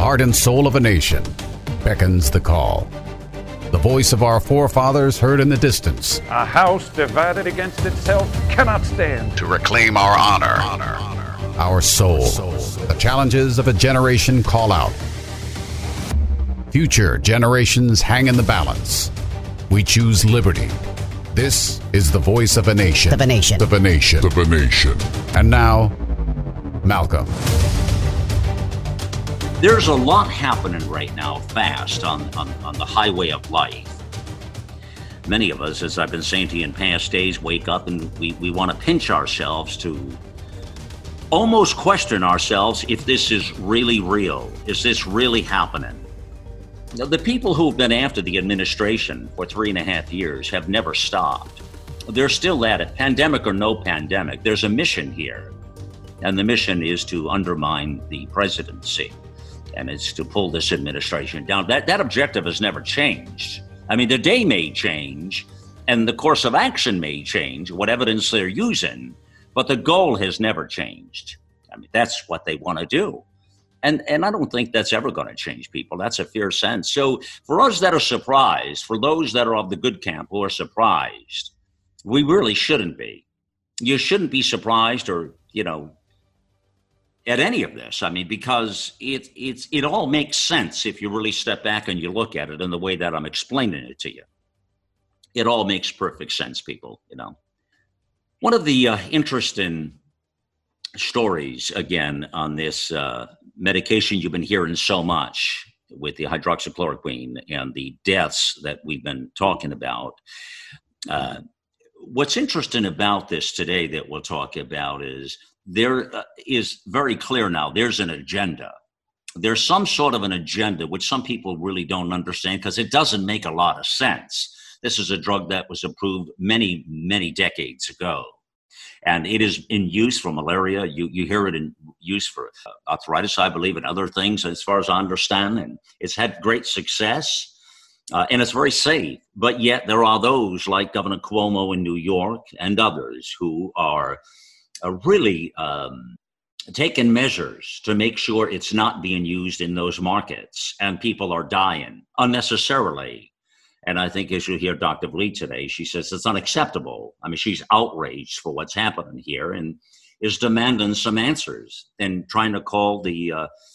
heart and soul of a nation, beckons the call. The voice of our forefathers heard in the distance. A house divided against itself cannot stand. To reclaim our honor, our soul. The challenges of a generation call out. Future generations hang in the balance. We choose liberty. This is the voice of a nation. Of a nation. Of a nation. Of a nation. And now, Malcolm. There's a lot happening right now fast on the highway of life. Many of us, as I've been saying to you in past days, wake up and we want to pinch ourselves to almost question ourselves if this is really real. Is this really happening? Now, the people who've been after the administration for 3.5 years have never stopped. They're still at it, pandemic or no pandemic. There's a mission here, and the mission is to undermine the presidency, and it's to pull this administration down. That objective has never changed. I mean, the day may change, and the course of action may change, what evidence they're using, but the goal has never changed. I mean, that's what they want to do. And I don't think that's ever going to change people. That's a fair sense. So for us that are surprised, for those that are of the good camp who are surprised, we really shouldn't be. You shouldn't be surprised or, at any of this. I mean, because it all makes sense if you really step back and you look at it in the way that I'm explaining it to you. It all makes perfect sense, people, One of the interesting stories, again, on this medication you've been hearing so much with the hydroxychloroquine and the deaths that we've been talking about. What's interesting about this today that we'll talk about is there is very clear now, there's an agenda. There's some sort of an agenda which some people really don't understand because it doesn't make a lot of sense. This is a drug that was approved many, many decades ago. And it is in use for malaria. You hear it in use for arthritis, I believe, and other things, as far as I understand. And it's had great success, and it's very safe. But yet there are those like Governor Cuomo in New York and others who are really taking measures to make sure it's not being used in those markets. And people are dying unnecessarily. And I think as you hear Dr. Vliet today, she says it's unacceptable. I mean, she's outraged for what's happening here and is demanding some answers and trying to call the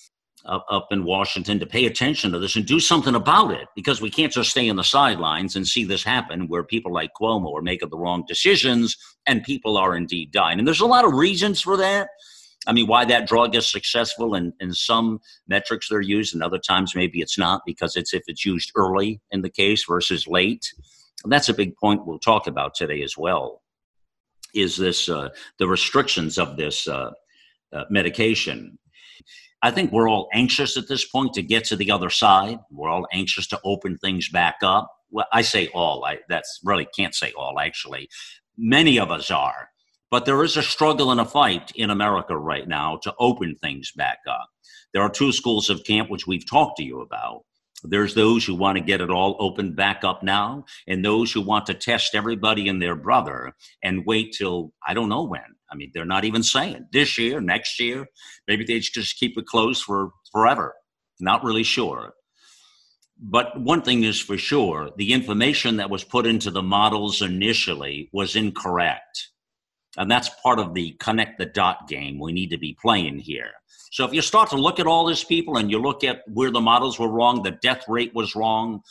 up in Washington to pay attention to this and do something about it, because we can't just stay on the sidelines and see this happen where people like Cuomo are making the wrong decisions and people are indeed dying. And there's a lot of reasons for that. I mean, why that drug is successful in some metrics they're used, and other times maybe it's not, because if it's used early in the case versus late. And that's a big point we'll talk about today as well, is this the restrictions of this medication. I think we're all anxious at this point to get to the other side. We're all anxious to open things back up. Well, I say all. That's really can't say all, actually. Many of us are. But there is a struggle and a fight in America right now to open things back up. There are two schools of camp, which we've talked to you about. There's those who want to get it all opened back up now, and those who want to test everybody and their brother and wait till, I don't know when. I mean, they're not even saying this year, next year. Maybe they just keep it closed for forever. Not really sure. But one thing is for sure, the information that was put into the models initially was incorrect. And that's part of the connect the dot game we need to be playing here. So if you start to look at all this, people, and you look at where the models were wrong, the death rate was wrong.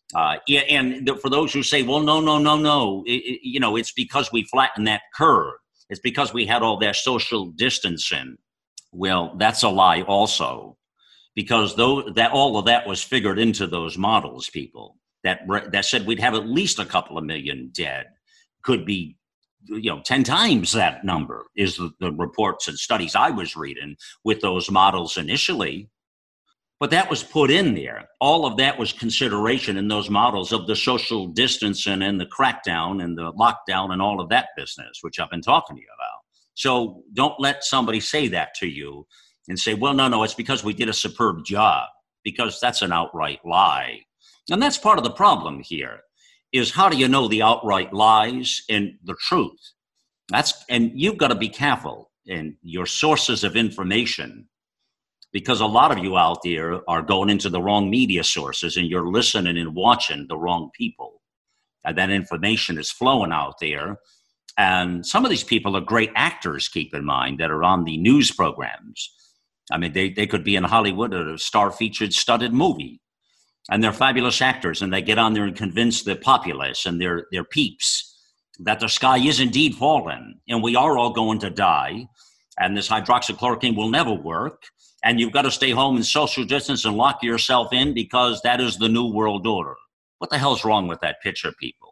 And for those who say, well, no, it's because we flattened that curve. It's because we had all that social distancing. Well, that's a lie also, because all of that was figured into those models, people, that said we'd have at least a couple of million dead. Could be 10 times that number is the reports and studies I was reading with those models initially. But that was put in there. All of that was consideration in those models of the social distancing and the crackdown and the lockdown and all of that business, which I've been talking to you about. So don't let somebody say that to you and say, well, no, it's because we did a superb job, because that's an outright lie. And that's part of the problem here. Is how do you know the outright lies and the truth? And you've got to be careful in your sources of information because a lot of you out there are going into the wrong media sources and you're listening and watching the wrong people. And that information is flowing out there. And some of these people are great actors, keep in mind, that are on the news programs. I mean, they could be in Hollywood at a star-featured studded movie. And they're fabulous actors, and they get on there and convince the populace and their peeps that the sky is indeed falling, and we are all going to die, and this hydroxychloroquine will never work, and you've got to stay home and social distance and lock yourself in because that is the new world order. What the hell's wrong with that picture, people?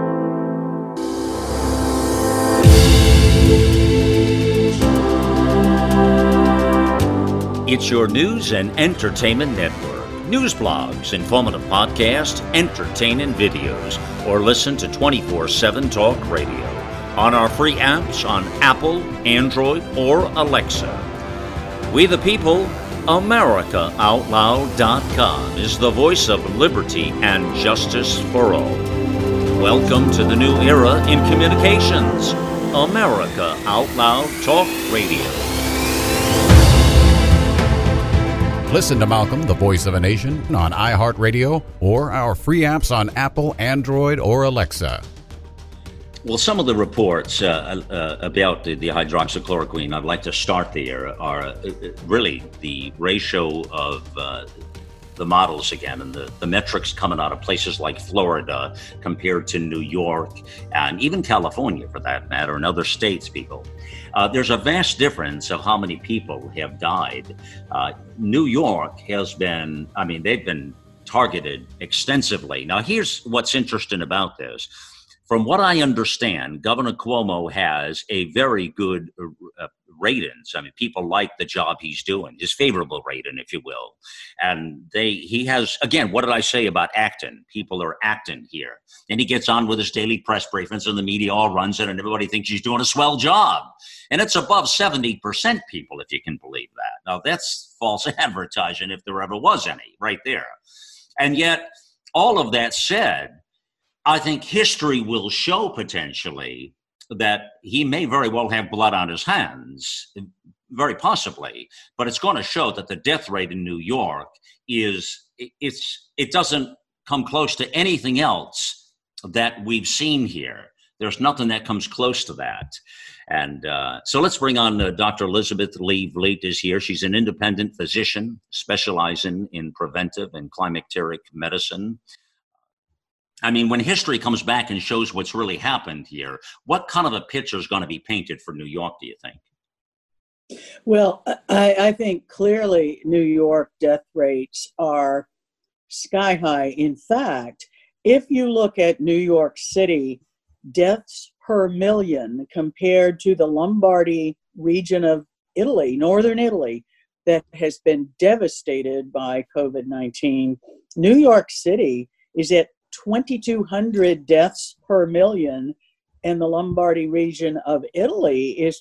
It's your news and entertainment network. News blogs, informative podcasts, entertaining videos, or listen to 24/7 Talk Radio on our free apps on Apple, Android, or Alexa. We the people, AmericaOutloud.com is the voice of liberty and justice for all. Welcome to the new era in communications. America Out Loud Talk Radio. Listen to Malcolm, the Voice of a Nation, on iHeartRadio or our free apps on Apple, Android, or Alexa. Well, some of the reports about the hydroxychloroquine, I'd like to start there, are really the ratio of the models again, and the metrics coming out of places like Florida compared to New York and even California, for that matter, and other states, people. There's a vast difference of how many people have died. New York has been, they've been targeted extensively. Now, here's what's interesting about this. From what I understand, Governor Cuomo has a very good ratings. People like the job he's doing, his favorable rating, if you will. And he has, again, what did I say about acting? People are acting here. And he gets on with his daily press briefings and the media all runs it and everybody thinks he's doing a swell job. And it's above 70%, people, if you can believe that. Now, that's false advertising if there ever was any, right there. And yet, all of that said, I think history will show potentially that he may very well have blood on his hands, very possibly, but it's going to show that the death rate in New York it doesn't come close to anything else that we've seen here. There's nothing that comes close to that. And so let's bring on Dr. Elizabeth Lee Vliet is here. She's an independent physician specializing in preventive and climacteric medicine. When history comes back and shows what's really happened here, what kind of a picture is going to be painted for New York, do you think? Well, I think clearly New York death rates are sky high. In fact, if you look at New York City, deaths per million compared to the Lombardy region of Italy, northern Italy, that has been devastated by COVID-19, New York City is at 2,200 deaths per million, and the Lombardy region of Italy is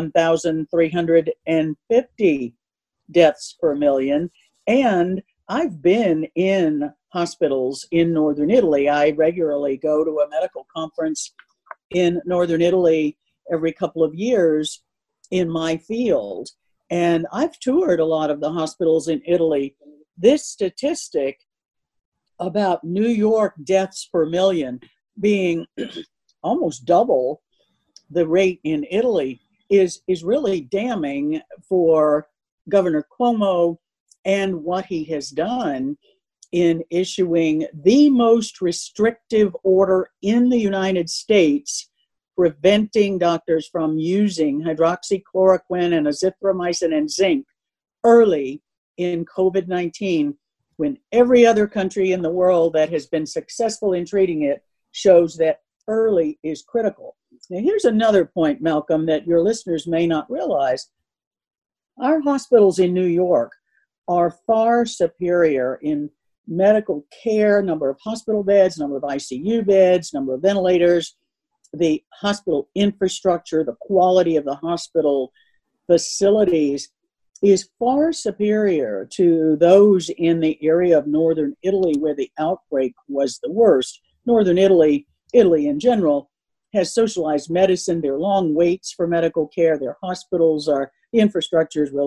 1,350 deaths per million. And I've been in hospitals in northern Italy. I regularly go to a medical conference in northern Italy every couple of years in my field. And I've toured a lot of the hospitals in Italy. This statistic about New York deaths per million being almost double the rate in Italy is really damning for Governor Cuomo and what he has done in issuing the most restrictive order in the United States, preventing doctors from using hydroxychloroquine and azithromycin and zinc early in COVID-19, when every other country in the world that has been successful in treating it shows that early is critical. Now, here's another point, Malcolm, that your listeners may not realize. Our hospitals in New York are far superior in medical care, number of hospital beds, number of ICU beds, number of ventilators, the hospital infrastructure, the quality of the hospital facilities is far superior to those in the area of northern Italy where the outbreak was the worst. Northern Italy in general, has socialized medicine. There are long waits for medical care. Their hospitals the infrastructure is really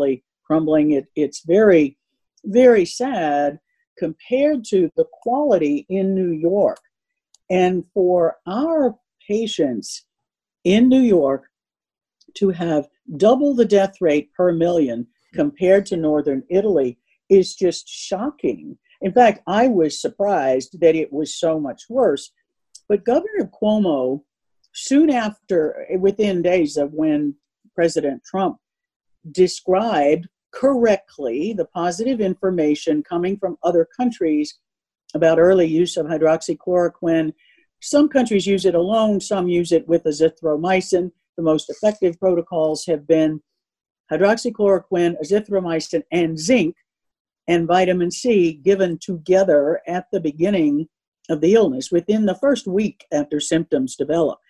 crumbling. It's very, very sad compared to the quality in New York. And for our patients in New York to have double the death rate per million compared to Northern Italy is just shocking. In fact, I was surprised that it was so much worse. But Governor Cuomo, soon after, within days of when President Trump described correctly the positive information coming from other countries about early use of hydroxychloroquine. Some countries use it alone, some use it with azithromycin. The most effective protocols have been hydroxychloroquine, azithromycin, and zinc, and vitamin C given together at the beginning of the illness, within the first week after symptoms develop.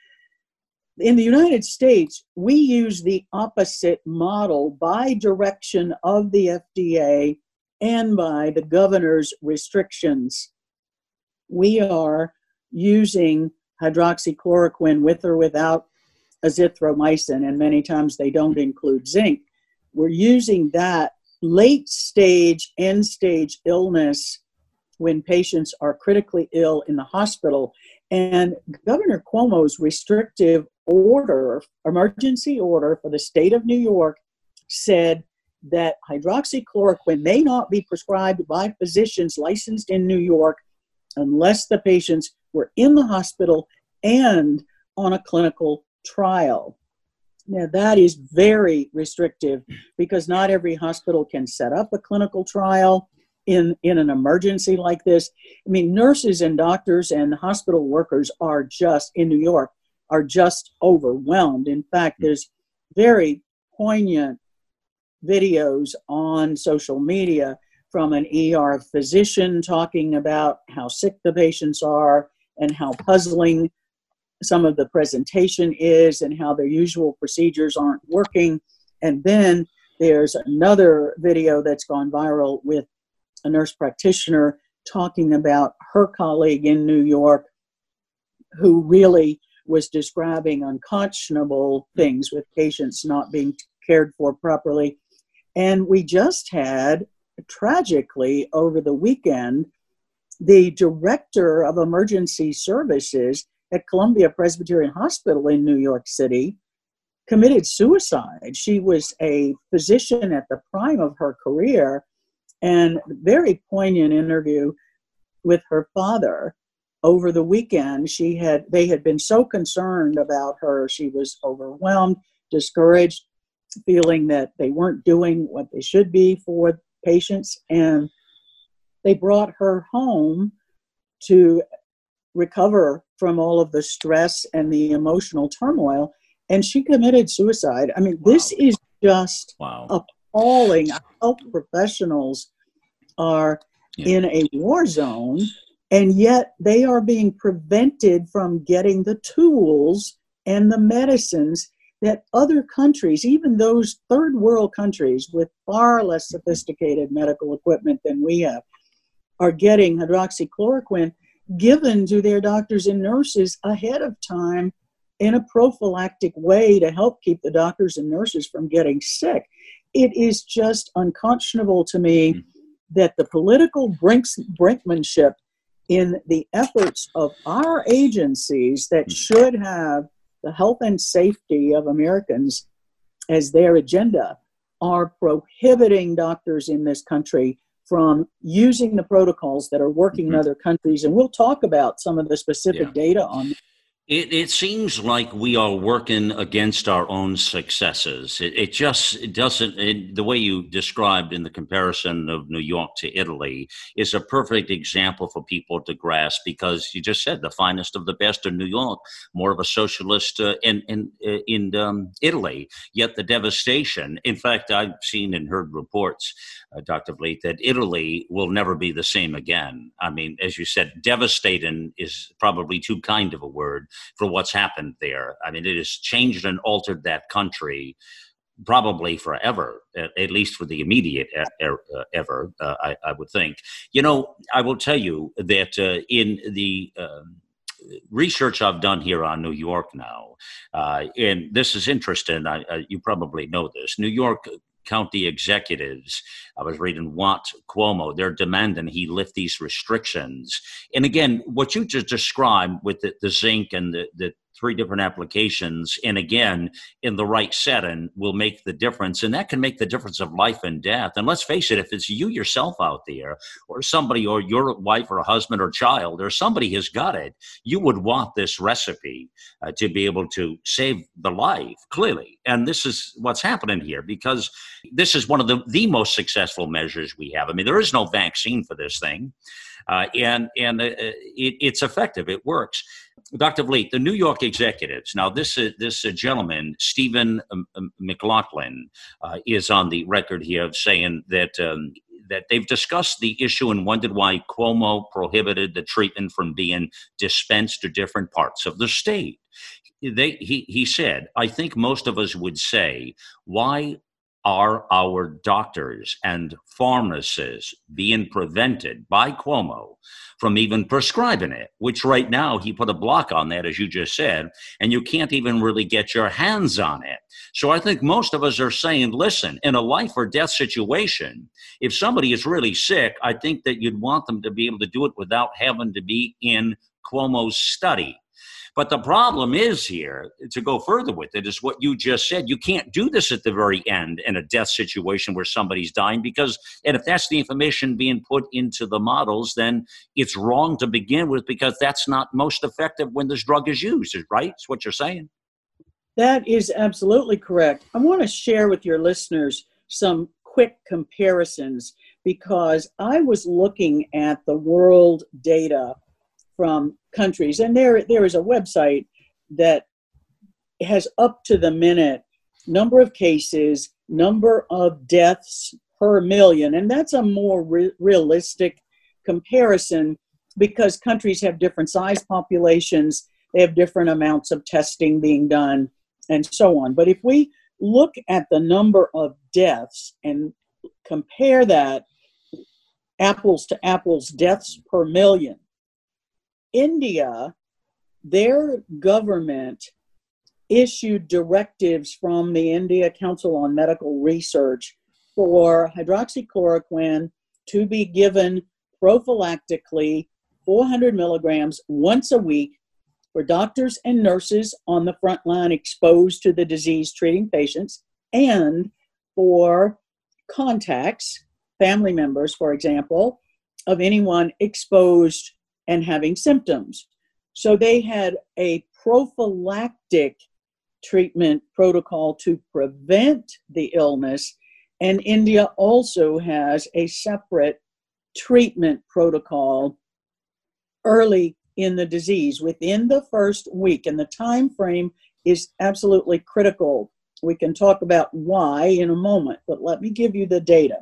In the United States, we use the opposite model by direction of the FDA and by the governor's restrictions. We are using hydroxychloroquine with or without azithromycin, and many times they don't include zinc. We're using that late stage, end stage illness when patients are critically ill in the hospital. And Governor Cuomo's restrictive order, emergency order for the state of New York, said that hydroxychloroquine may not be prescribed by physicians licensed in New York unless the patients were in the hospital and on a clinical trial. Now, that is very restrictive because not every hospital can set up a clinical trial in an emergency like this. I mean, nurses and doctors and hospital workers are just, in New York, are just overwhelmed. In fact, there's very poignant videos on social media from an ER physician talking about how sick the patients are and how puzzling some of the presentation is and how their usual procedures aren't working. And then there's another video that's gone viral with a nurse practitioner talking about her colleague in New York who really was describing unconscionable things with patients not being cared for properly. And we just had, tragically, over the weekend, the director of emergency services at Columbia Presbyterian Hospital in New York City committed suicide. She was a physician at the prime of her career, and very poignant interview with her father over the weekend. They had been so concerned about her. She was overwhelmed, discouraged, feeling that they weren't doing what they should be for patients. And they brought her home to recover from all of the stress and the emotional turmoil. And she committed suicide. I mean, this is just appalling. Health professionals are in a war zone, and yet they are being prevented from getting the tools and the medicines that other countries, even those third world countries with far less sophisticated medical equipment than we have, are getting hydroxychloroquine given to their doctors and nurses ahead of time in a prophylactic way to help keep the doctors and nurses from getting sick. It is just unconscionable to me that the political brinkmanship in the efforts of our agencies that should have the health and safety of Americans as their agenda are prohibiting doctors in this country from using the protocols that are working in other countries. And we'll talk about some of the specific data on that. It seems like we are working against our own successes. It doesn't, the way you described in the comparison of New York to Italy is a perfect example for people to grasp, because you just said the finest of the best in New York, more of a socialist in Italy, yet the devastation. In fact, I've seen and heard reports, Dr. Vliet, that Italy will never be the same again. I mean, as you said, devastating is probably too kind of a word for what's happened there. I mean, it has changed and altered that country probably forever, at least for the immediate ever, I would think. You know, I will tell you that in the research I've done here on New York now, and this is interesting, you probably know this, New York county executives. I was reading want Cuomo. They're demanding he lift these restrictions. And again, what you just described with the zinc and the three different applications, and again, in the right setting, will make the difference. And that can make the difference of life and death. And let's face it, if it's you yourself out there, or somebody, or your wife or husband or child, or somebody has got it, you would want this recipe to be able to save the life, clearly. And this is what's happening here, because this is one of the most successful measures we have. I mean, there is no vaccine for this thing. It's effective. It works. Dr. Vliet, the New York executives. Now, this gentleman, Stephen McLaughlin, is on the record here of saying that they've discussed the issue and wondered why Cuomo prohibited the treatment from being dispensed to different parts of the state. He said, I think most of us would say, why are our doctors and pharmacists being prevented by Cuomo from even prescribing it, which right now he put a block on that, as you just said, and you can't even really get your hands on it. So I think most of us are saying, listen, in a life or death situation, if somebody is really sick, I think that you'd want them to be able to do it without having to be in Cuomo's study. But the problem is here, to go further with it, is what you just said. You can't do this at the very end in a death situation where somebody's dying, and if that's the information being put into the models, then it's wrong to begin with, because that's not most effective when this drug is used, right? That's what you're saying. That is absolutely correct. I want to share with your listeners some quick comparisons, because I was looking at the world data from countries, and there is a website that has up to the minute number of cases, number of deaths per million, and that's a more realistic comparison, because countries have different size populations, they have different amounts of testing being done, and so on. But if we look at the number of deaths and compare that apples to apples, deaths per million, India, their government issued directives from the India Council on Medical Research for hydroxychloroquine to be given prophylactically 400 milligrams once a week for doctors and nurses on the front line exposed to the disease treating patients, and for contacts, family members, for example, of anyone exposed and having symptoms. So they had a prophylactic treatment protocol to prevent the illness, and India also has a separate treatment protocol early in the disease, within the first week, and the time frame is absolutely critical. We can talk about why in a moment, but let me give you the data.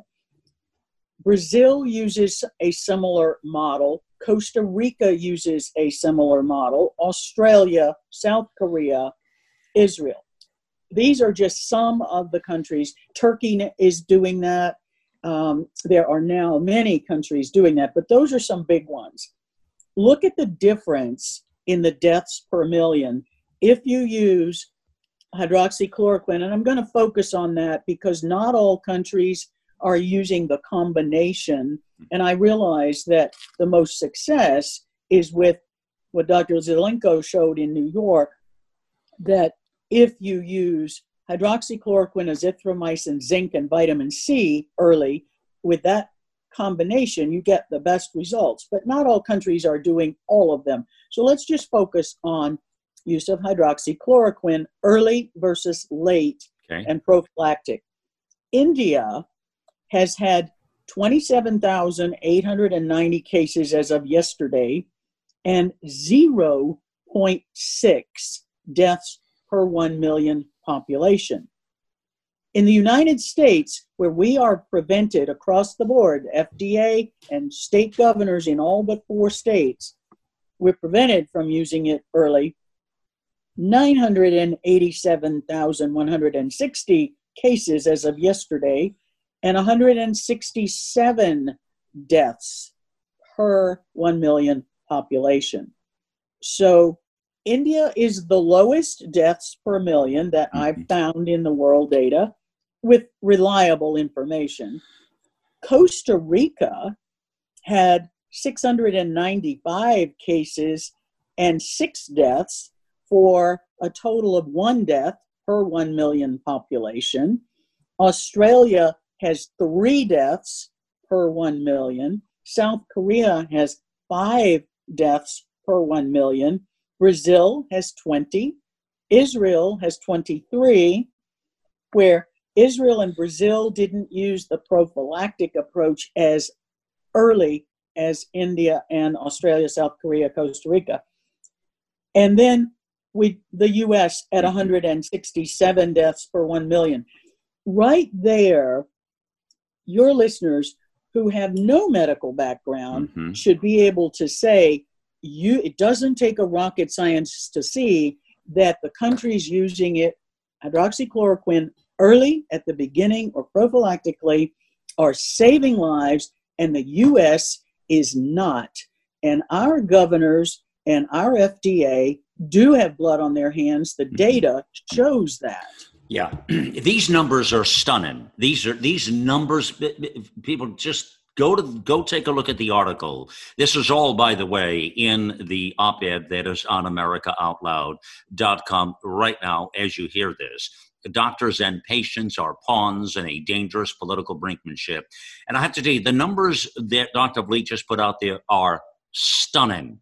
Brazil uses a similar model. Costa Rica uses a similar model. Australia, South Korea, Israel. These are just some of the countries. Turkey is doing that. There are now many countries doing that, but those are some big ones. Look at the difference in the deaths per million if you use hydroxychloroquine, and I'm going to focus on that because not all countries are using the combination, and I realize that the most success is with what Dr. Zelenko showed in New York, that if you use hydroxychloroquine, azithromycin, zinc, and vitamin C early, with that combination, you get the best results. But not all countries are doing all of them. So let's just focus on use of hydroxychloroquine early versus late, okay, and prophylactic. India has had 27,890 cases as of yesterday and 0.6 deaths per 1 million population. In the United States, where we are prevented across the board, FDA and state governors in all but 4 states, we're prevented from using it early. 987,160 cases as of yesterday, and 167 deaths per 1 million population. So India is the lowest deaths per million that I've found in the world data, with reliable information. Costa Rica had 695 cases and 6 deaths for a total of 1 death per 1 million population. Australia has 3 deaths per 1 million. South Korea has 5 deaths per 1 million. Brazil has 20. Israel has 23, where Israel and Brazil didn't use the prophylactic approach as early as India and Australia, South Korea, Costa Rica. And then the US at 167 deaths per 1 million. Right there, your listeners who have no medical background should be able to say, it doesn't take a rocket scientist to see that the countries using it, hydroxychloroquine, early at the beginning or prophylactically, are saving lives, and the U.S. is not. And our governors and our FDA do have blood on their hands. The data shows that. Yeah, these numbers are stunning. These numbers. People just go take a look at the article. This is all, by the way, in the op-ed that is on AmericaOutloud.com right now as you hear this. Doctors and patients are pawns in a dangerous political brinkmanship. And I have to tell you, the numbers that Dr. Vliet just put out there are stunning.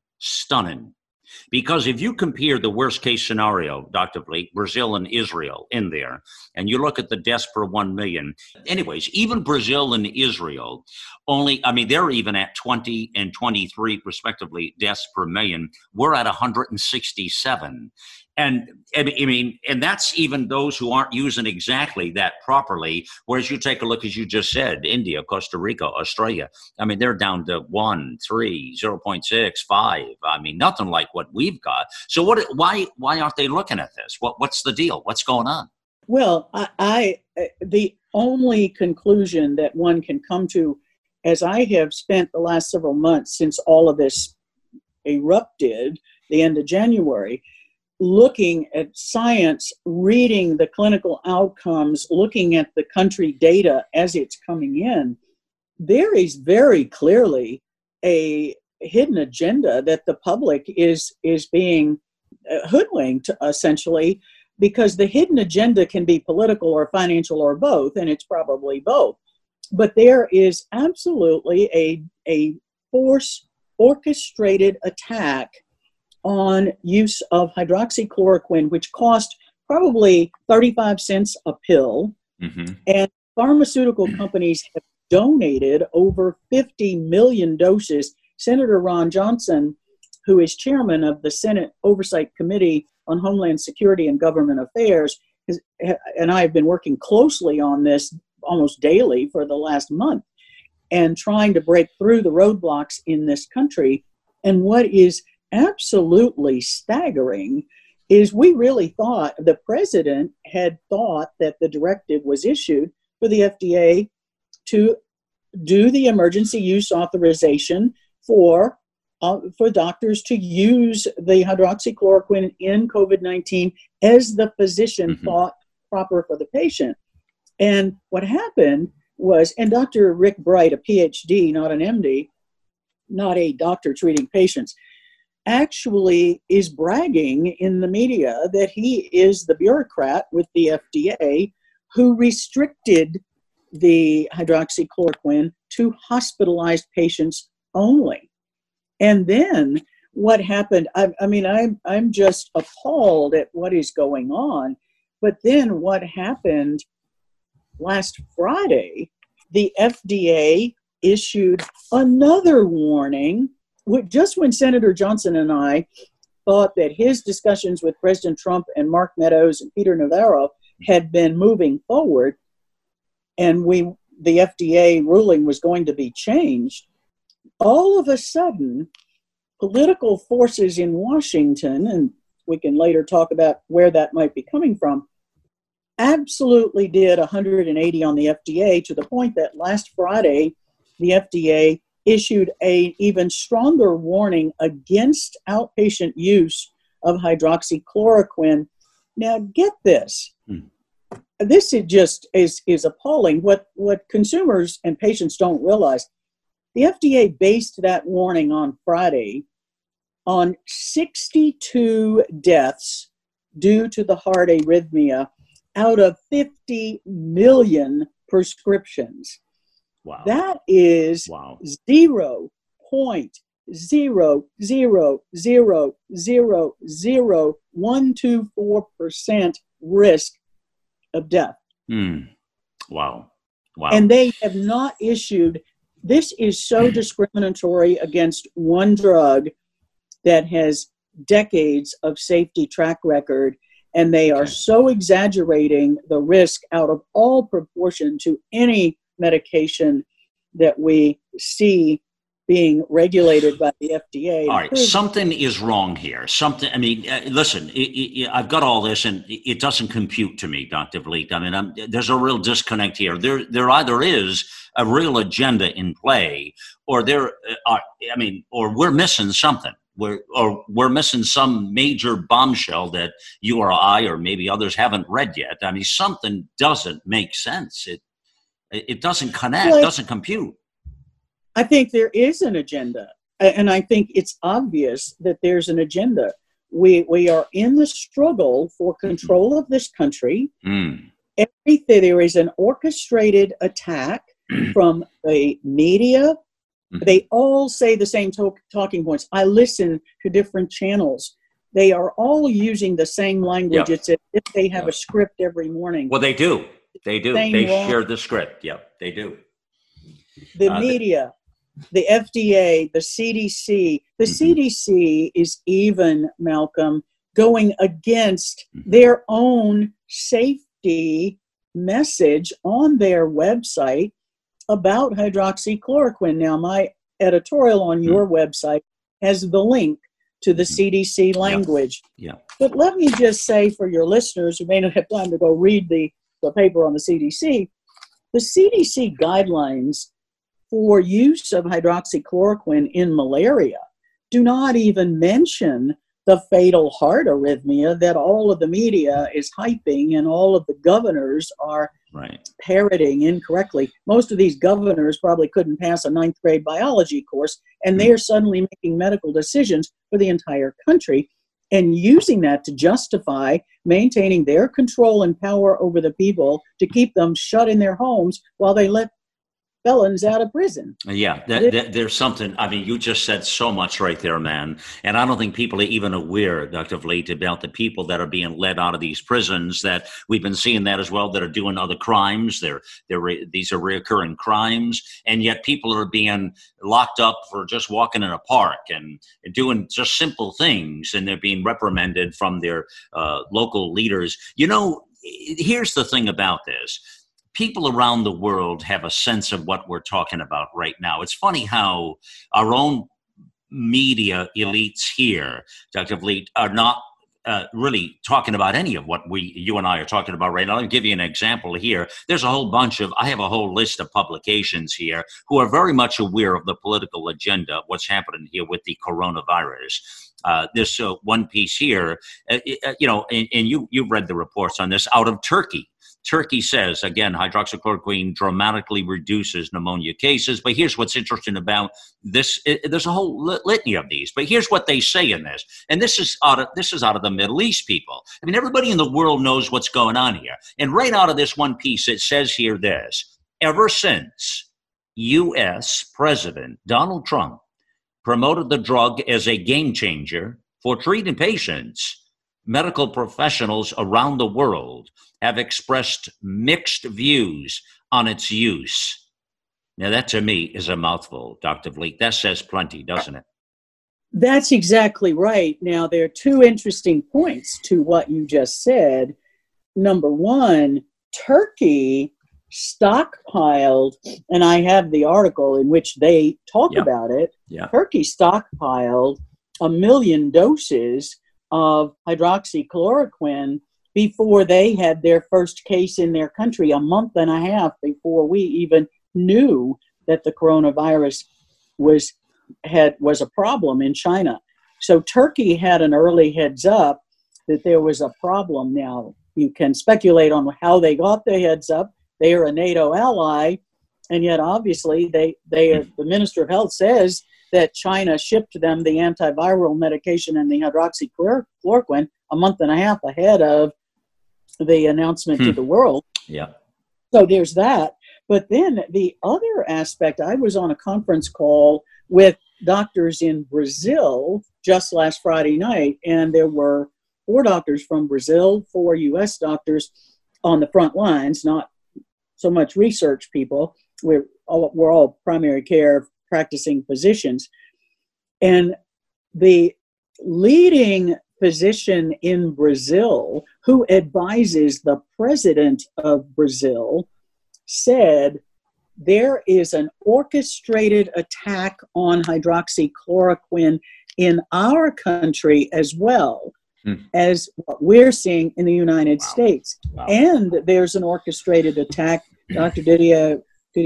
Because if you compare the worst case scenario, Dr. Vliet, Brazil and Israel in there, and you look at the deaths per 1 million, anyways, even Brazil and Israel they're even at 20 and 23 respectively deaths per million. We're at 167. And that's even those who aren't using exactly that properly. Whereas you take a look, as you just said, India, Costa Rica, Australia. They're down to 1, 3, 0.6, 5. Nothing like what we've got. So why aren't they looking at this? What's the deal? What's going on? Well, the only conclusion that one can come to, as I have spent the last several months since all of this erupted, the end of January, looking at science, reading the clinical outcomes, looking at the country data as it's coming in, there is very clearly a hidden agenda that the public is being hoodwinked, essentially, because the hidden agenda can be political or financial or both, and it's probably both. But there is absolutely a force orchestrated attack on use of hydroxychloroquine, which cost probably 35 cents a pill. And pharmaceutical companies have donated over 50 million doses. Senator Ron Johnson, who is chairman of the Senate Oversight Committee on Homeland Security and Government Affairs, and I have been working closely on this almost daily for the last month and trying to break through the roadblocks in this country. And what is absolutely staggering is we really thought, the president had thought that the directive was issued for the FDA to do the emergency use authorization for doctors to use the hydroxychloroquine in COVID-19 as the physician thought proper for the patient. And what happened was, and Dr. Rick Bright, a PhD, not an MD, not a doctor treating patients, actually is bragging in the media that he is the bureaucrat with the FDA who restricted the hydroxychloroquine to hospitalized patients only. And then what happened, I'm just appalled at what is going on. But then what happened last Friday, the FDA issued another warning, just when Senator Johnson and I thought that his discussions with President Trump and Mark Meadows and Peter Navarro had been moving forward, and the FDA ruling was going to be changed, all of a sudden, political forces in Washington, and we can later talk about where that might be coming from, absolutely did 180 on the FDA, to the point that last Friday, the FDA issued an even stronger warning against outpatient use of hydroxychloroquine. Now, get this. this is just is appalling. What consumers and patients don't realize, the FDA based that warning on Friday on 62 deaths due to the heart arrhythmia out of 50 million prescriptions. Wow. That is 0.000000124% risk of death. Wow. And they have not issued, this is so discriminatory against one drug that has decades of safety track record, and they are so exaggerating the risk out of all proportion to any medication that we see being regulated by the FDA. All right, something is wrong here. Listen, I've got all this, and it doesn't compute to me, Dr. Vliet. I mean, there's a real disconnect here. There either is a real agenda in play, or or we're missing something. We're missing some major bombshell that you or I, or maybe others, haven't read yet. I mean, something doesn't make sense. It doesn't connect, doesn't compute. I think there is an agenda, and I think it's obvious that there's an agenda. We are in the struggle for control of this country. There is an orchestrated attack from the media. They all say the same talking points. I listen to different channels. They are all using the same language. It's as if they have a script every morning. Well, they do. They share the script. Yeah, they do. The media, the FDA, the CDC. The CDC is even, Malcolm, going against their own safety message on their website about hydroxychloroquine. Now, my editorial on your website has the link to the CDC language. But let me just say, for your listeners who may not have time to go read the paper on the CDC guidelines for use of hydroxychloroquine in malaria do not even mention the fatal heart arrhythmia that all of the media is hyping and all of the governors are parroting incorrectly. Most of these governors probably couldn't pass a 9th grade biology course, and they're suddenly making medical decisions for the entire country and using that to justify maintaining their control and power over the people to keep them shut in their homes while they let felons out of prison. There's something, I mean, you just said so much right there, man. And I don't think people are even aware, Dr. Vliet, about the people that are being let out of these prisons, that we've been seeing that as well, that are doing other crimes. These are reoccurring crimes. And yet people are being locked up for just walking in a park and doing just simple things. And they're being reprimanded from their local leaders. You know, here's the thing about this. People around the world have a sense of what we're talking about right now. It's funny how our own media elites here, Dr. Vliet, are not really talking about any of what you and I are talking about right now. I'll give you an example here. I have a whole list of publications here who are very much aware of the political agenda, what's happening here with the coronavirus. This one piece here, and you've read the reports on this, out of Turkey. Turkey says, again, hydroxychloroquine dramatically reduces pneumonia cases. But here's what's interesting about this. There's a whole litany of these. But here's what they say in this. And this is out of the Middle East people. I mean, everybody in the world knows what's going on here. And right out of this one piece, it says here this: ever since U.S. President Donald Trump promoted the drug as a game changer for treating patients, medical professionals around the world have expressed mixed views on its use. Now, that to me is a mouthful, Dr. Vliet. That says plenty, doesn't it? That's exactly right. Now, there are two interesting points to what you just said. Number one, Turkey stockpiled, and I have the article in which they talk about it. Turkey stockpiled 1 million doses of hydroxychloroquine before they had their first case in their country, a month and a half before we even knew that the coronavirus was a problem in China. So Turkey had an early heads up that there was a problem. Now, You can speculate on how they got the heads up. They are a NATO ally, and yet obviously the Minister of Health says that China shipped them the antiviral medication and the hydroxychloroquine a month and a half ahead of the announcement to the world. Yeah. So there's that. But then the other aspect, I was on a conference call with doctors in Brazil just last Friday night, and there were 4 doctors from Brazil, 4 U.S. doctors on the front lines, not so much research people. We're all primary care practicing physicians. And the leading physician in Brazil, who advises the president of Brazil, said there is an orchestrated attack on hydroxychloroquine in our country as well as what we're seeing in the United States. Wow. And there's an orchestrated attack. Dr. Didier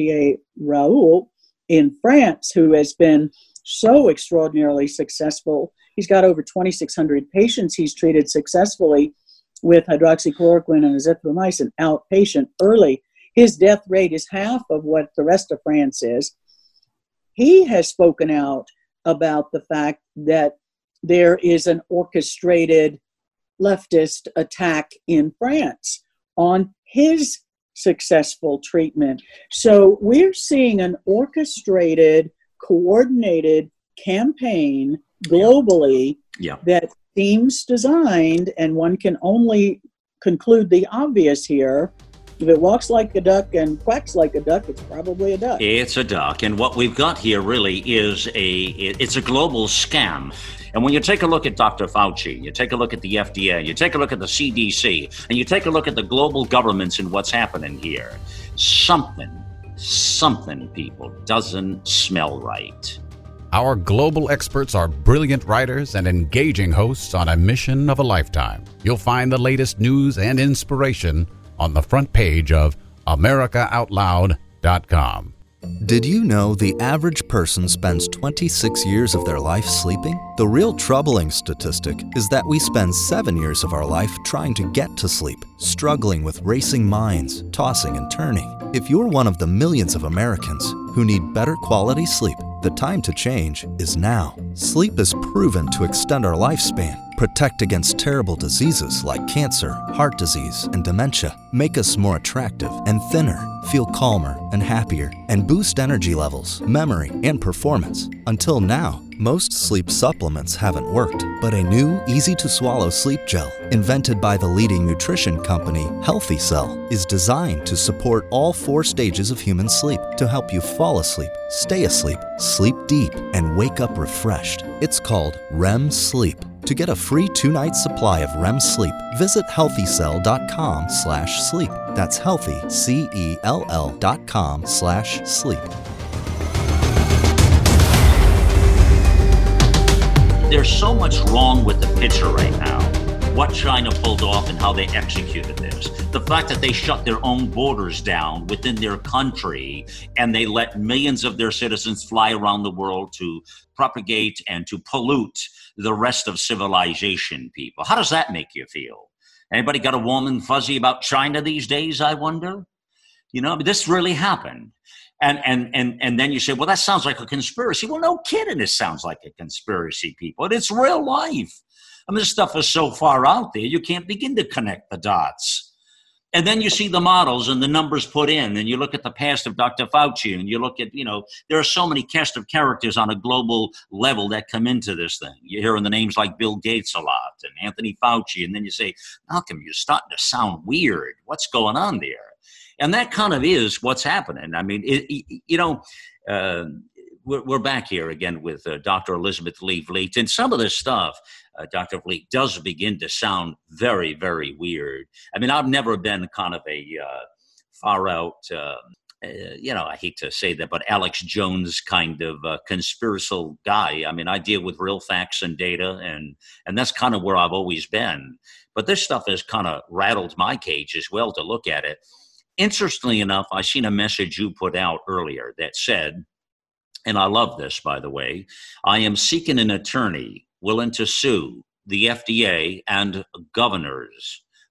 Raoult in France, who has been so extraordinarily successful. He's got over 2,600 patients he's treated successfully with hydroxychloroquine and azithromycin outpatient early. His death rate is half of what the rest of France is. He has spoken out about the fact that there is an orchestrated leftist attack in France on his successful treatment. So we're seeing an orchestrated, coordinated campaign globally that seems designed, and one can only conclude the obvious here. If it walks like a duck and quacks like a duck, it's probably a duck. It's a duck. And what we've got here really is it's a global scam. And when you take a look at Dr. Fauci, you take a look at the FDA, you take a look at the CDC, and you take a look at the global governments and what's happening here, something, people, doesn't smell right. Our global experts are brilliant writers and engaging hosts on a mission of a lifetime. You'll find the latest news and inspiration on the front page of AmericaOutloud.com. Did you know the average person spends 26 years of their life sleeping? The real troubling statistic is that we spend 7 years of our life trying to get to sleep, struggling with racing minds, tossing and turning. If you're one of the millions of Americans who need better quality sleep, the time to change is now. Sleep is proven to extend our lifespan, protect against terrible diseases like cancer, heart disease, and dementia, make us more attractive and thinner, feel calmer and happier, and boost energy levels, memory, and performance. Until now, most sleep supplements haven't worked, but a new, easy-to-swallow sleep gel, invented by the leading nutrition company, Healthy Cell, is designed to support all 4 stages of human sleep to help you fall asleep, stay asleep, sleep deep, and wake up refreshed. It's called REM Sleep. To get a free 2-night supply of REM sleep, visit healthycell.com/sleep. That's healthy, CELL.com/sleep. There's so much wrong with the picture right now. What China pulled off and how they executed this. The fact that they shut their own borders down within their country and they let millions of their citizens fly around the world to propagate and to pollute the rest of civilization, people. How does that make you feel? Anybody got a warm and fuzzy about China these days, I wonder? You know, this really happened. And then you say, well, that sounds like a conspiracy. Well, no kidding, this sounds like a conspiracy, people. And it's real life. I mean, this stuff is so far out there, you can't begin to connect the dots. And then you see the models and the numbers put in, and you look at the past of Dr. Fauci, and you look at, there are so many cast of characters on a global level that come into this thing. You're hearing the names like Bill Gates a lot and Anthony Fauci, and then you say, Malcolm, you're starting to sound weird. What's going on there? And that kind of is what's happening. I mean, we're back here again with Dr. Elizabeth Lee Vliet. And some of this stuff, Dr. Vliet, does begin to sound very, very weird. I mean, I've never been kind of a far-out, I hate to say that, but Alex Jones kind of conspiratorial guy. I mean, I deal with real facts and data, and that's kind of where I've always been. But this stuff has kind of rattled my cage as well to look at it. Interestingly enough, I seen a message you put out earlier that said, and I love this, by the way, I am seeking an attorney willing to sue the FDA and governors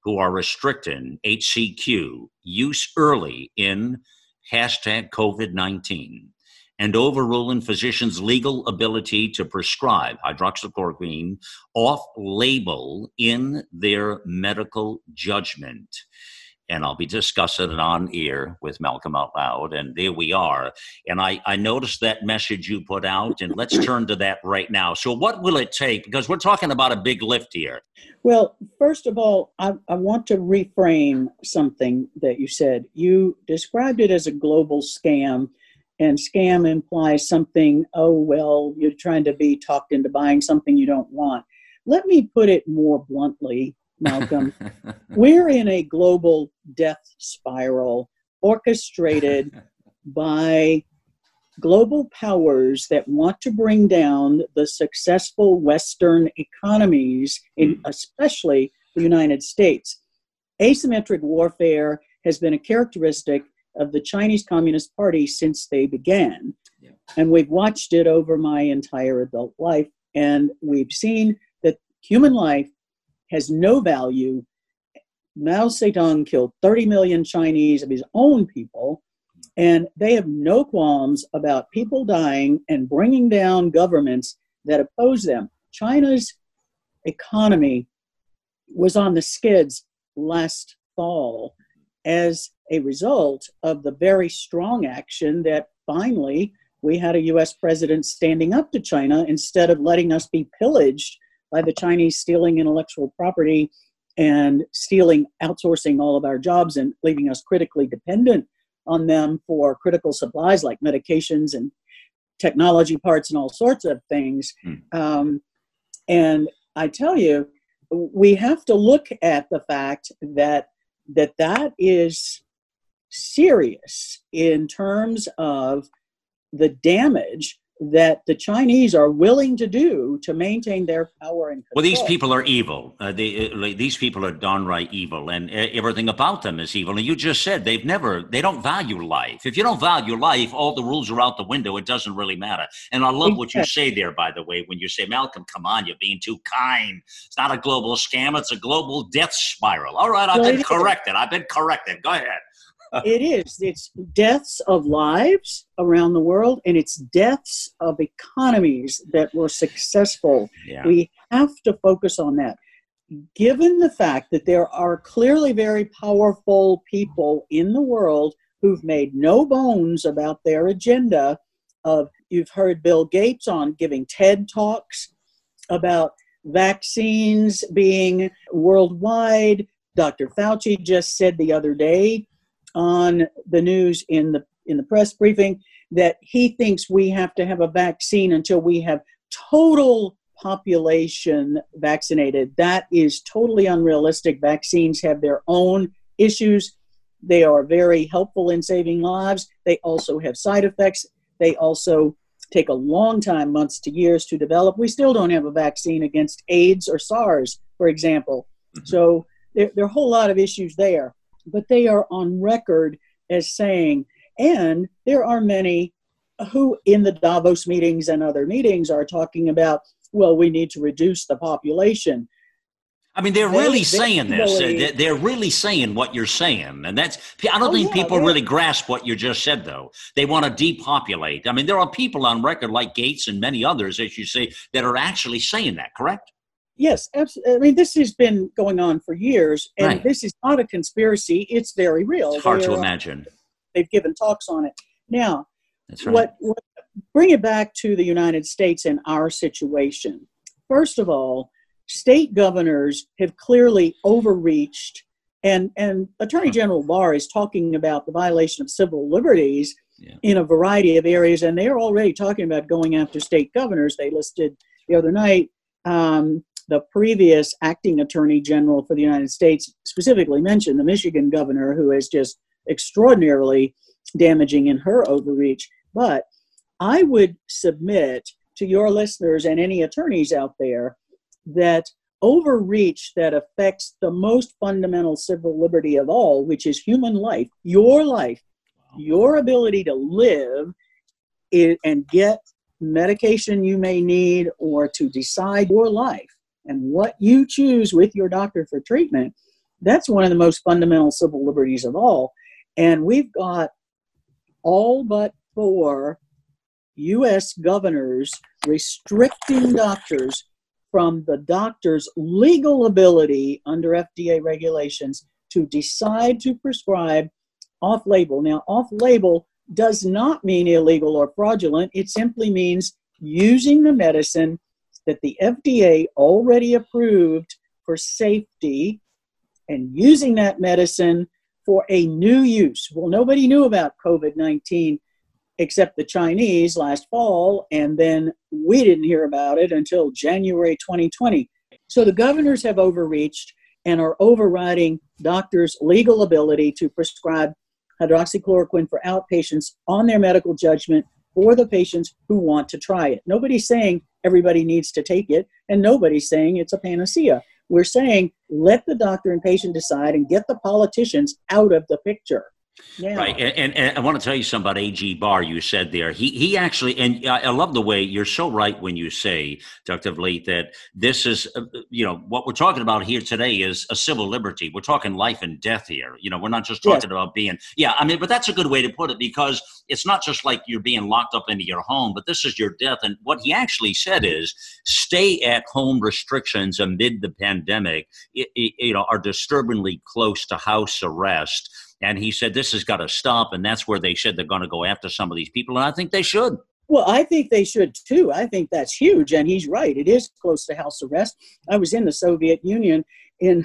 who are restricting HCQ use early in hashtag COVID-19 and overruling physicians' legal ability to prescribe hydroxychloroquine off-label in their medical judgment. And I'll be discussing it on air with Malcolm Out Loud. And there we are. And I noticed that message you put out, and let's turn to that right now. So what will it take? Because we're talking about a big lift here. Well, first of all, I want to reframe something that you said. You described it as a global scam, and scam implies something, oh, well, you're trying to be talked into buying something you don't want. Let me put it more bluntly, Malcolm. We're in a global death spiral orchestrated by global powers that want to bring down the successful Western economies, especially the United States. Asymmetric warfare has been a characteristic of the Chinese Communist Party since they began. Yeah. And we've watched it over my entire adult life, and we've seen that human life has no value. Mao Zedong killed 30 million Chinese of his own people, and they have no qualms about people dying and bringing down governments that oppose them. China's economy was on the skids last fall as a result of the very strong action that finally we had a U.S. president standing up to China instead of letting us be pillaged by the Chinese stealing intellectual property and outsourcing all of our jobs and leaving us critically dependent on them for critical supplies like medications and technology parts and all sorts of things. And I tell you, we have to look at the fact that is serious in terms of the damage that the Chinese are willing to do to maintain their power and control. Well, these people are evil. These people are downright evil, and everything about them is evil. And you just said they don't value life. If you don't value life, all the rules are out the window. It doesn't really matter. And I love what you say there, by the way, when you say, Malcolm, come on, you're being too kind. It's not a global scam. It's a global death spiral. All right, I've been corrected. Go ahead. It is. It's deaths of lives around the world, and it's deaths of economies that were successful. Yeah. We have to focus on that. Given the fact that there are clearly very powerful people in the world who've made no bones about their agenda you've heard Bill Gates on giving TED Talks about vaccines being worldwide. Dr. Fauci just said the other day on the news in the press briefing that he thinks we have to have a vaccine until we have total population vaccinated. That is totally unrealistic. Vaccines have their own issues. They are very helpful in saving lives. They also have side effects. They also take a long time, months to years, to develop. We still don't have a vaccine against AIDS or SARS, for example. Mm-hmm. So there are a whole lot of issues there. But they are on record as saying, and there are many who in the Davos meetings and other meetings are talking about, well, we need to reduce the population. I mean, they're really saying this. They're really saying what you're saying. And I don't think people really grasp what you just said, though. They want to depopulate. I mean, there are people on record like Gates and many others, as you say, that are actually saying that, correct? Yes, absolutely. I mean, this has been going on for years, and This is not a conspiracy. It's very real. It's hard to imagine. They've given talks on it. Now, that's right. Bring it back to the United States and our situation. First of all, state governors have clearly overreached, and Attorney General Barr is talking about the violation of civil liberties in a variety of areas, and they're already talking about going after state governors. They listed the other night the previous acting attorney general for the United States specifically mentioned the Michigan governor, who is just extraordinarily damaging in her overreach. But I would submit to your listeners and any attorneys out there that overreach that affects the most fundamental civil liberty of all, which is human life, your ability to live and get medication you may need, or to decide your life and what you choose with your doctor for treatment, That's one of the most fundamental civil liberties of all. And we've got all but 4 U.S. governors restricting doctors from the doctor's legal ability under FDA regulations to decide to prescribe off-label. Now, off-label does not mean illegal or fraudulent. It simply means using the medicine that the FDA already approved for safety and using that medicine for a new use. Well, nobody knew about COVID-19 except the Chinese last fall, and then we didn't hear about it until January 2020. So the governors have overreached and are overriding doctors' legal ability to prescribe hydroxychloroquine for outpatients on their medical judgment for the patients who want to try it. Nobody's saying everybody needs to take it, and nobody's saying it's a panacea. We're saying let the doctor and patient decide and get the politicians out of the picture. Yeah. Right. And I want to tell you something about A.G. Barr you said there. He actually, and I love the way you're so right when you say, Dr. Vliet, that this is, what we're talking about here today is a civil liberty. We're talking life and death here. We're not just talking about being, but that's a good way to put it, because it's not just like you're being locked up into your home, but this is your death. And what he actually said is stay at home restrictions amid the pandemic, are disturbingly close to house arrest. And he said this has got to stop, and that's where they said they're going to go after some of these people, and I think they should. Well, I think they should too. I think that's huge, and he's right. It is close to house arrest. I was in the Soviet Union in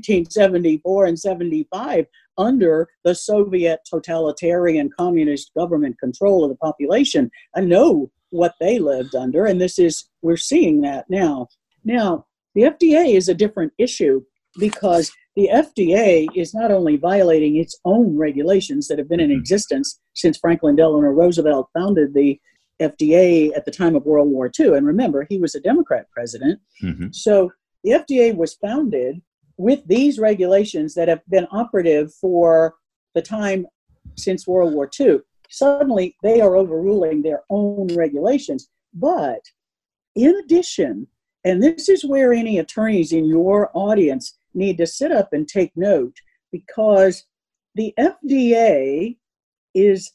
1974 and 75 under the Soviet totalitarian communist government control of the population. I know what they lived under, and we're seeing that now. Now, the FDA is a different issue because the FDA is not only violating its own regulations that have been in existence since Franklin Delano Roosevelt founded the FDA at the time of World War II. And remember, he was a Democrat president. Mm-hmm. So the FDA was founded with these regulations that have been operative for the time since World War II. Suddenly, they are overruling their own regulations. But in addition, and this is where any attorneys in your audience need to sit up and take note, because the FDA is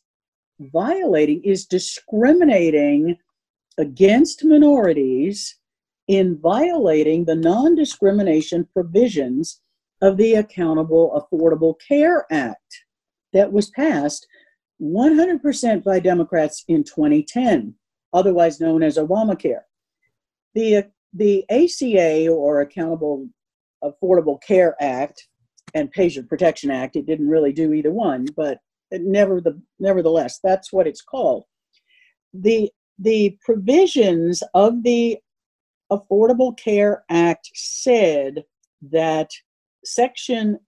discriminating against minorities in violating the non-discrimination provisions of the Accountable Affordable Care Act that was passed 100% by Democrats in 2010, otherwise known as Obamacare. The ACA, or Accountable Affordable Care Act, and Patient Protection Act, it didn't really do either one, but nevertheless, that's what it's called. The provisions of the Affordable Care Act said that Section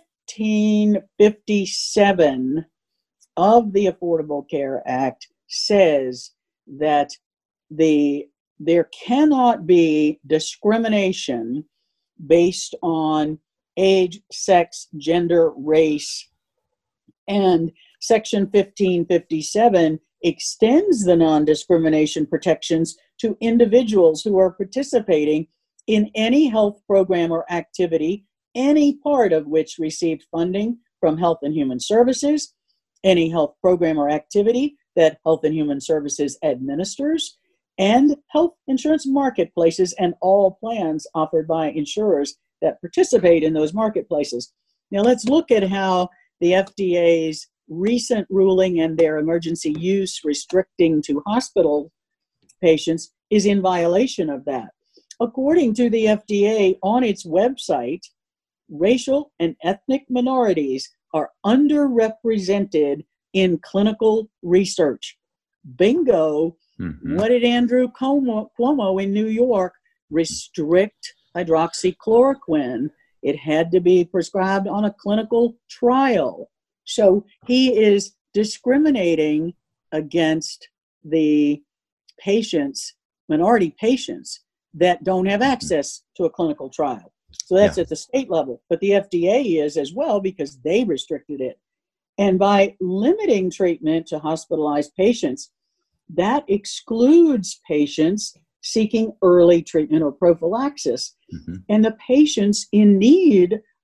1557 of the Affordable Care Act says that there cannot be discrimination based on age, sex, gender, race. And Section 1557 extends the non-discrimination protections to individuals who are participating in any health program or activity, any part of which received funding from Health and Human Services, any health program or activity that Health and Human Services administers, and health insurance marketplaces and all plans offered by insurers that participate in those marketplaces. Now let's look at how the FDA's recent ruling and their emergency use restricting to hospital patients is in violation of that. According to the FDA on its website, racial and ethnic minorities are underrepresented in clinical research. Bingo. Mm-hmm. What did Andrew Cuomo in New York restrict hydroxychloroquine? It had to be prescribed on a clinical trial. So he is discriminating against the patients, minority patients, that don't have access to a clinical trial. So that's at the state level. But the FDA is as well, because they restricted it. And by limiting treatment to hospitalized patients, that excludes patients seeking early treatment or prophylaxis. Mm-hmm. And the patients in need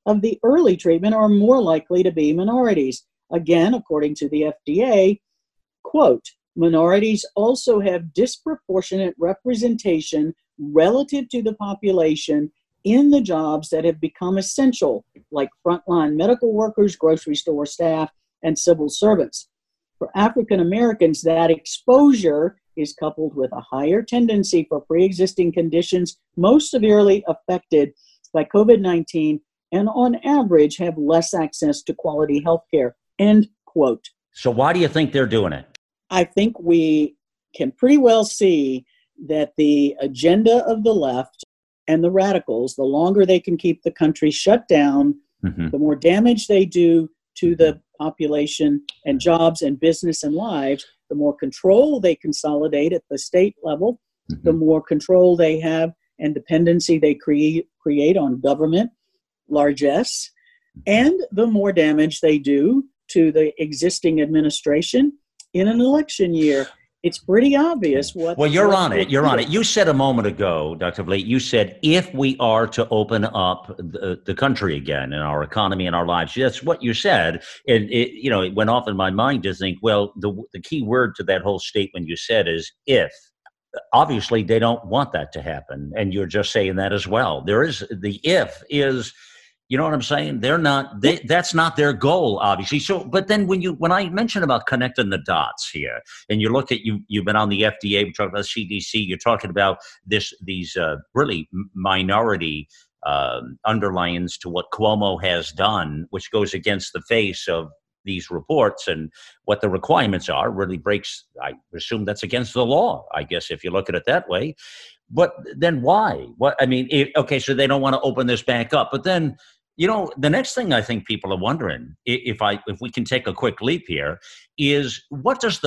of the early treatment are more likely to be minorities. Again, according to the FDA, quote, minorities also have disproportionate representation relative to the population in the jobs that have become essential, like frontline medical workers, grocery store staff, and civil servants. For African Americans, that exposure is coupled with a higher tendency for pre-existing conditions most severely affected by COVID-19 and on average have less access to quality health care, end quote. So why do you think they're doing it? I think we can pretty well see that the agenda of the left and the radicals, the longer they can keep the country shut down, the more damage they do to the population and jobs and business and lives, the more control they consolidate at the state level, the more control they have and dependency they create on government largesse, and the more damage they do to the existing administration in an election year. It's pretty obvious what... Well, you're on it. You said a moment ago, Dr. Vliet, you said if we are to open up the country again and our economy and our lives, that's what you said. And it went off in my mind to think, well, the key word to that whole statement you said is if. Obviously, they don't want that to happen. And you're just saying that as well. There is the if is... You know what I'm saying? That's not their goal, obviously. So, but then when I mention about connecting the dots here, and you look at you've been on the FDA, we talked about CDC, you're talking about these really minority underlines to what Cuomo has done, which goes against the face of these reports and what the requirements are, really breaks, I assume that's against the law, I guess, if you look at it that way. But then why? Okay, so they don't want to open this back up, but then, the next thing I think people are wondering, if we can take a quick leap here, is what does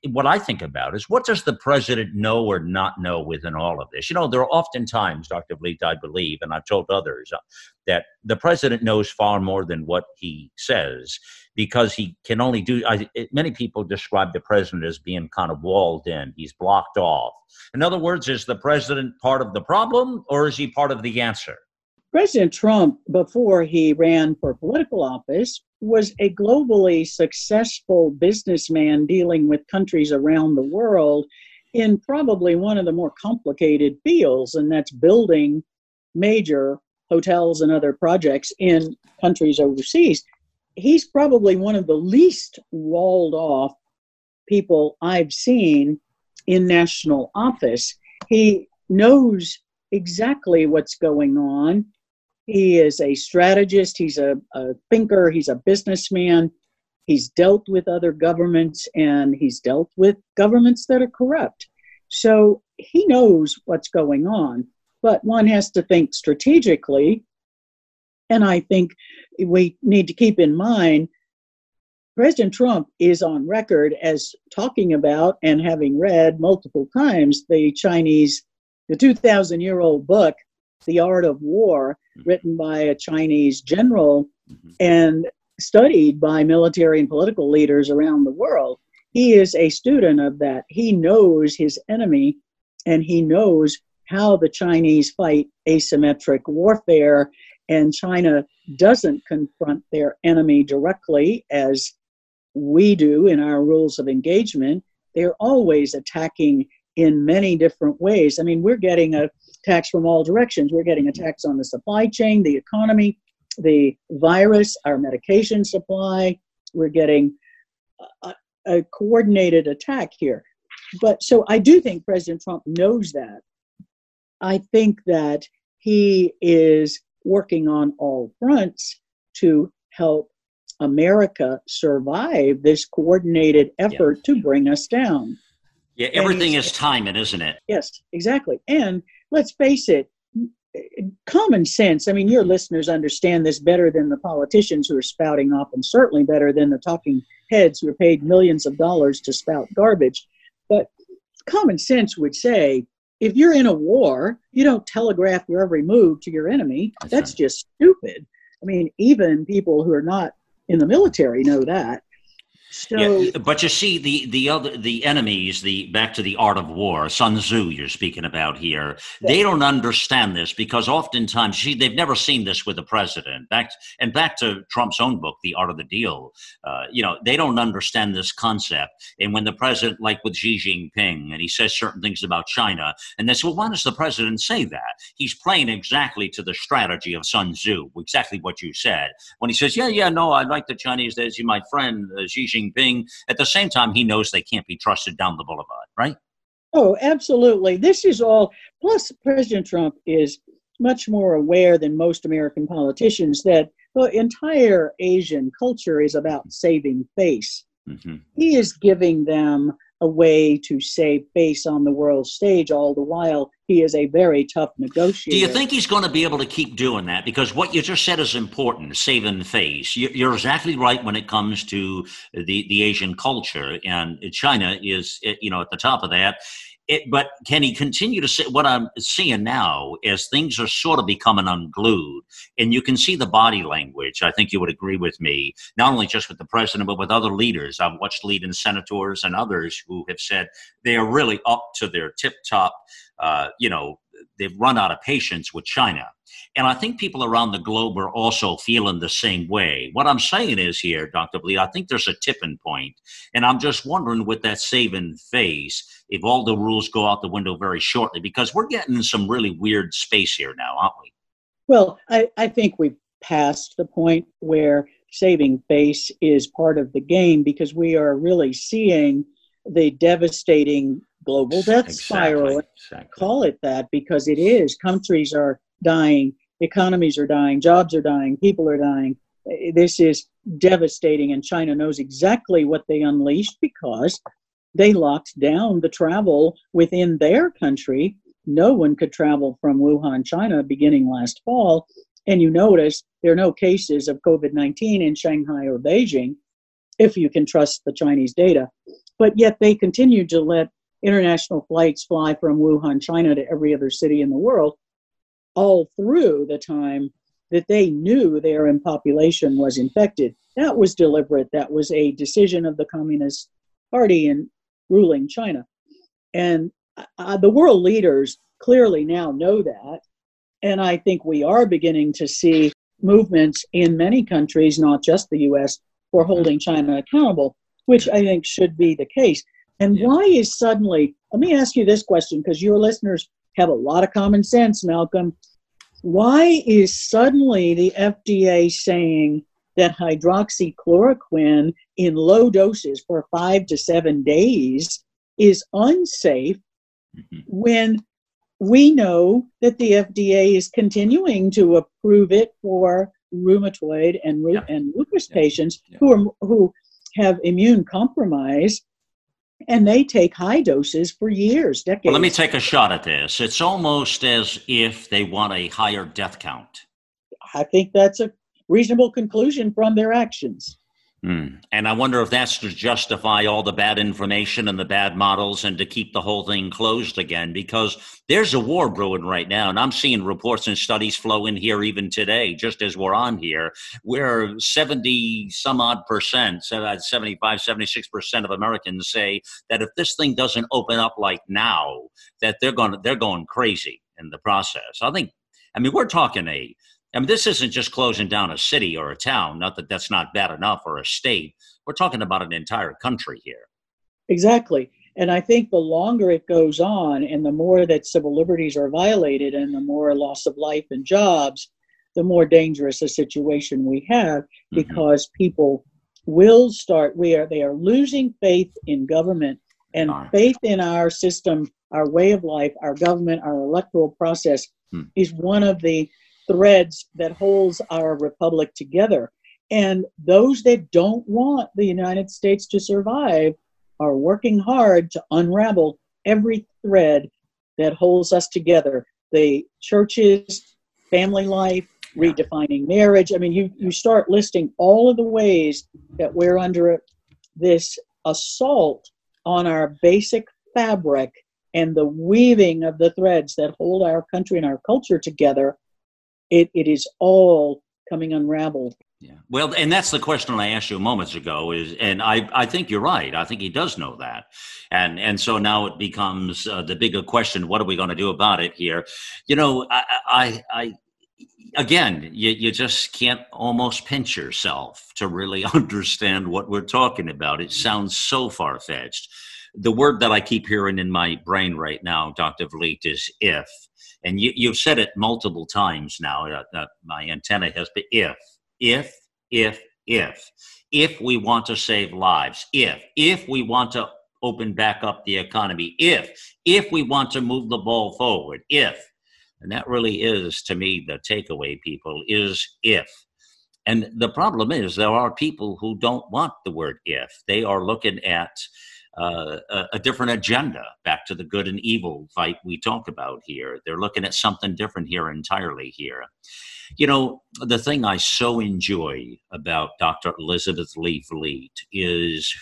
the president know or not know within all of this? There are often times, Dr. Vliet, I believe, and I've told others, that the president knows far more than what he says, because he can only do, many people describe the president as being kind of walled in. He's blocked off. In other words, is the president part of the problem or is he part of the answer? President Trump, before he ran for political office, was a globally successful businessman dealing with countries around the world in probably one of the more complicated fields, and that's building major hotels and other projects in countries overseas. He's probably one of the least walled off people I've seen in national office. He knows exactly what's going on. He is a strategist. He's a thinker. He's a businessman. He's dealt with other governments, and he's dealt with governments that are corrupt. So he knows what's going on, but one has to think strategically. And I think we need to keep in mind, President Trump is on record as talking about and having read multiple times the 2,000-year-old book, The Art of War, written by a Chinese general and studied by military and political leaders around the world. He is a student of that. He knows his enemy, and he knows how the Chinese fight asymmetric warfare, and China doesn't confront their enemy directly as we do in our rules of engagement. They're always attacking in many different ways. I mean, we're getting attacks from all directions. We're getting attacks on the supply chain, the economy, the virus, our medication supply. We're getting a coordinated attack here. But so I do think President Trump knows that. I think that he is working on all fronts to help America survive this coordinated effort to bring us down. Yeah, everything is timing, isn't it? Yes, exactly. And let's face it, common sense, I mean, your listeners understand this better than the politicians who are spouting off, and certainly better than the talking heads who are paid millions of dollars to spout garbage. But common sense would say, if you're in a war, you don't telegraph your every move to your enemy. That's right. Just stupid. I mean, even people who are not in the military know that. So, but you see the enemies, back to the art of war, Sun Tzu you're speaking about here. They don't understand this because oftentimes they've never seen this with the president. Back to Trump's own book, The Art of the Deal. They don't understand this concept. And when the president, like with Xi Jinping, and he says certain things about China, and they say, well, why does the president say that? He's playing exactly to the strategy of Sun Tzu, exactly what you said. When he says, no, I like the Chinese, there's my friend Xi Jinping. At the same time, he knows they can't be trusted down the boulevard, right? Oh, absolutely. This is all, plus President Trump is much more aware than most American politicians that the entire Asian culture is about saving face. Mm-hmm. He is giving them a way to save face on the world stage, all the while he is a very tough negotiator. Do you think he's going to be able to keep doing that? Because what you just said is important, saving face. You're exactly right when it comes to the Asian culture, and China is, at the top of that. But can he continue to say what I'm seeing now as things are sort of becoming unglued, and you can see the body language? I think you would agree with me, not only just with the president, but with other leaders. I've watched leading senators and others who have said they are really up to their tip top. They've run out of patience with China. And I think people around the globe are also feeling the same way. What I'm saying is here, Dr. Bleed, I think there's a tipping point. And I'm just wondering with that saving face, if all the rules go out the window very shortly, because we're getting in some really weird space here now, aren't we? Well, I think we've passed the point where saving face is part of the game, because we are really seeing the devastating global death spiral. Exactly. Call it that, because it is. Countries are dying, economies are dying, jobs are dying, people are dying. This is devastating, and China knows exactly what they unleashed because they locked down the travel within their country. No one could travel from Wuhan, China, beginning last fall. And you notice there are no cases of COVID-19 in Shanghai or Beijing, if you can trust the Chinese data. But yet they continue to let international flights fly from Wuhan, China to every other city in the world, all through the time that they knew their population was infected. That was deliberate. That was a decision of the Communist Party in ruling China. And the world leaders clearly now know that. And I think we are beginning to see movements in many countries, not just the U.S., for holding China accountable, which I think should be the case. And why is suddenly, let me ask you this question, because your listeners have a lot of common sense, Malcolm. Why is suddenly the FDA saying that hydroxychloroquine in low doses for 5 to 7 days is unsafe when we know that the FDA is continuing to approve it for rheumatoid and lupus patients who have immune compromise, and they take high doses for years, decades. Well, let me take a shot at this. It's almost as if they want a higher death count. I think that's a reasonable conclusion from their actions. And I wonder if that's to justify all the bad information and the bad models and to keep the whole thing closed again, because there's a war brewing right now. And I'm seeing reports and studies flow in here even today, just as we're on here, where 70 some odd percent, 75, 76% of Americans say that if this thing doesn't open up like now, that they're going crazy in the process. We're talking this isn't just closing down a city or a town, not that that's not bad enough, or a state. We're talking about an entire country here. Exactly. And I think the longer it goes on and the more that civil liberties are violated and the more loss of life and jobs, the more dangerous a situation we have, because people will start, they are losing faith in government and faith in our system, our way of life, our government, our electoral process is one of the threads that holds our republic together. And those that don't want the United States to survive are working hard to unravel every thread that holds us together. The churches, family life, redefining marriage. You start listing all of the ways that we're under this assault on our basic fabric and the weaving of the threads that hold our country and our culture together. It is all coming unraveled. Yeah. Well, and that's the question I asked you moments ago and I think you're right. I think he does know that. And so now it becomes the bigger question, what are we going to do about it here? You know, I again, you just can't almost pinch yourself to really understand what we're talking about. It sounds so far-fetched. The word that I keep hearing in my brain right now, Dr. Vliet, is if. And you've said it multiple times now. My antenna has been if we want to save lives, if we want to open back up the economy, if we want to move the ball forward, and that really is, to me, the takeaway, people, is if. And the problem is there are people who don't want the word if. They are looking at a different agenda, back to the good and evil fight we talk about here. They're looking at something different here entirely here. You know, the thing I so enjoy about Dr. Elizabeth Lee Vliet is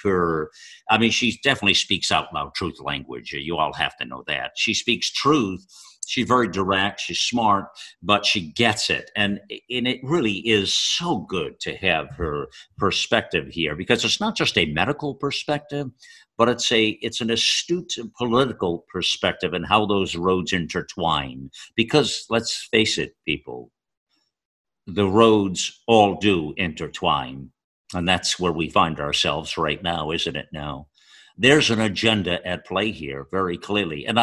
she definitely speaks out loud truth language. You all have to know that. She speaks truth. She's very direct, she's smart, but she gets it. And it really is so good to have her perspective here, because it's not just a medical perspective, but it's an astute political perspective and how those roads intertwine. Because let's face it, people, the roads all do intertwine. And that's where we find ourselves right now, isn't it now? There's an agenda at play here very clearly. And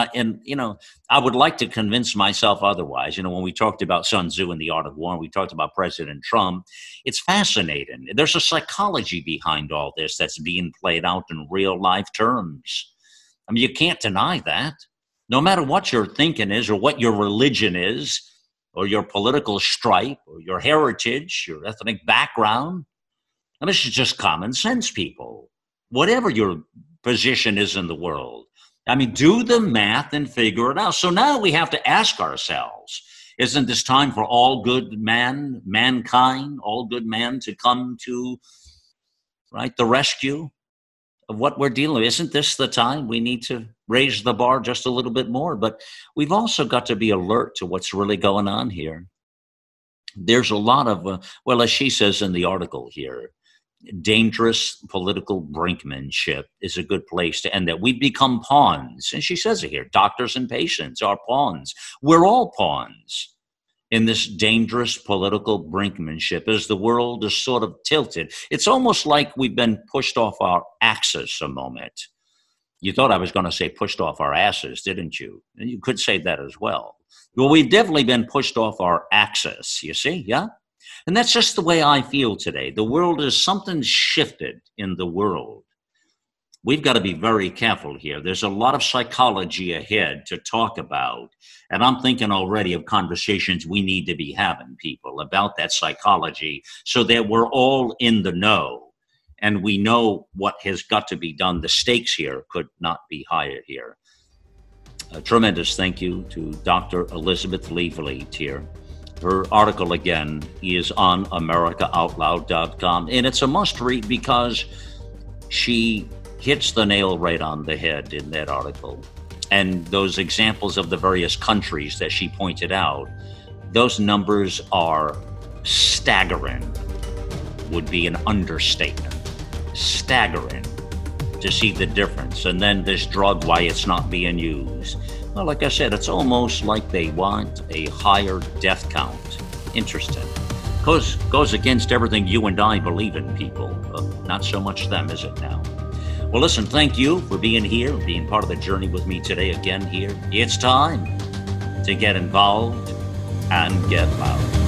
I would like to convince myself otherwise. You know, when we talked about Sun Tzu in The Art of War, we talked about President Trump, it's fascinating. There's a psychology behind all this that's being played out in real life terms. I mean, you can't deny that. No matter what your thinking is or what your religion is or your political stripe or your heritage, your ethnic background, I mean, this is just common sense, people. Whatever your position is in the world. I mean, do the math and figure it out. So now we have to ask ourselves, isn't this time for all good mankind, all good man to come to, right, the rescue of what we're dealing with? Isn't this the time we need to raise the bar just a little bit more? But we've also got to be alert to what's really going on here. There's a lot of, as she says in the article here, dangerous political brinkmanship is a good place to end that. We've become pawns. And she says it here, doctors and patients are pawns. We're all pawns in this dangerous political brinkmanship as the world is sort of tilted. It's almost like we've been pushed off our axis a moment. You thought I was going to say pushed off our asses, didn't you? And you could say that as well. Well, we've definitely been pushed off our axis, you see, yeah? And that's just the way I feel today. The world is something shifted in the world. We've got to be very careful here. There's a lot of psychology ahead to talk about. And I'm thinking already of conversations we need to be having, people, about that psychology so that we're all in the know and we know what has got to be done. The stakes here could not be higher here. A tremendous thank you to Dr. Elizabeth Lee Vliet here. Her article, again, is on AmericaOutloud.com, and it's a must-read because she hits the nail right on the head in that article. And those examples of the various countries that she pointed out, those numbers are staggering, would be an understatement. Staggering to see the difference. And then this drug, why it's not being used. Well, like I said, it's almost like they want a higher death count. Interesting. Goes against everything you and I believe in, people. Not so much them, is it now? Well, listen, thank you for being here, being part of the journey with me today again here. It's time to get involved and get loud.